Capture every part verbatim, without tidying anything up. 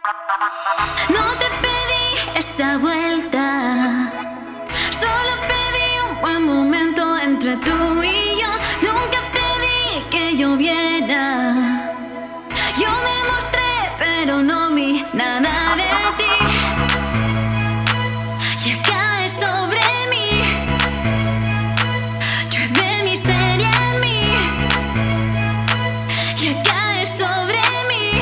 No te pedí esa vuelta, solo pedí un buen momento entre tú y yo. Nunca pedí que lloviera. Yo me mostré, pero no vi nada de ti. Ya caes sobre mí, llueve miseria en mí. Ya caes sobre mí,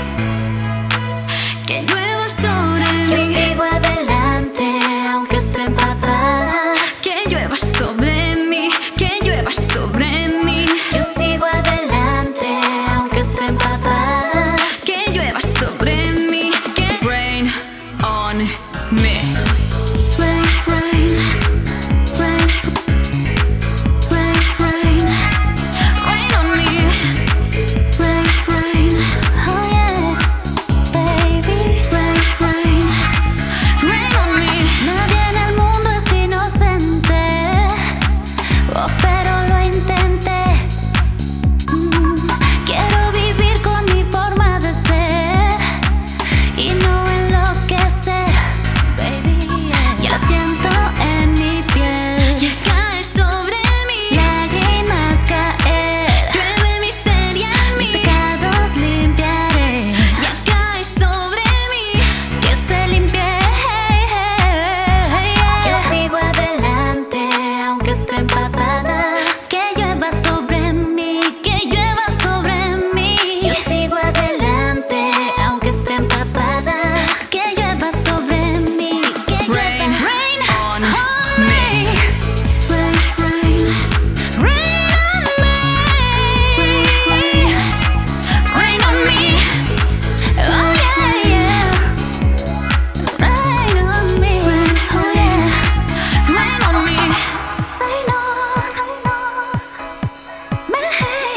que llueva sobre mí. Yo sigo adelante, aunque esté empapada. Que llueva sobre mí, que llueva sobre mí. Yo sigo adelante, aunque esté empapada. Que llueva sobre mí, que rain on me. Rain, rain, rain, rain, rain, rain on me. Rain, rain, Oh yeah, baby. rain, rain, rain on me. Nadie en el mundo es inocente, oh, pero lo intenté. Mm, Quiero vivir con mi forma de ser y no enloquecer, baby. Yeah. Ya siento en mi piel Ya caes sobre mí, lágrimas caer. llueve miseria en Mis mí. pecados limpiaré, Ya caes sobre mí, que se limpie. Yo sigo adelante, aunque esté empapada. Que llueva sobre mí, que llueva sobre mí. Yo sigo adelante, aunque esté empapada. Que llueva sobre mí, que llueva. Rain Rain on on me. me. rain, rain, Rain on me. rain on me. Oh yeah, yeah. Rain on me. Oh yeah. Rain on me. Rain on me.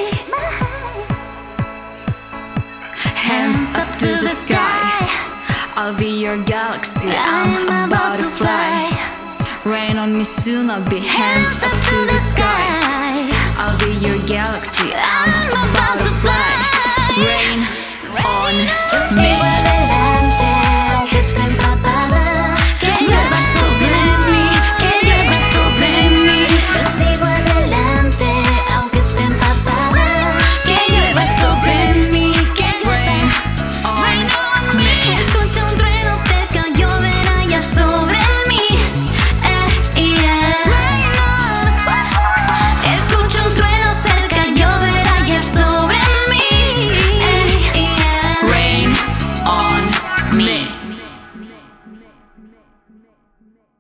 Hands up to the sky, I'll be your galaxy. I'm about to fly. Rain on me soon, I'll be hands up to the sky. I'll be your galaxy. I'm about to fly. Rain on Yo sigo me. adelante, aunque esté empapada. Que llueva sobre mí, que llueva sobre mí. Yo sigo adelante, aunque esté empapada. Que llueva sobre mí, que rain on me. Escucha un trueno cerca, lloverá ya sobre mí. Eh, yeah. Rain on. Escucha un trueno cerca, lloverá ya sobre mí. Eh, yeah. Rain on me.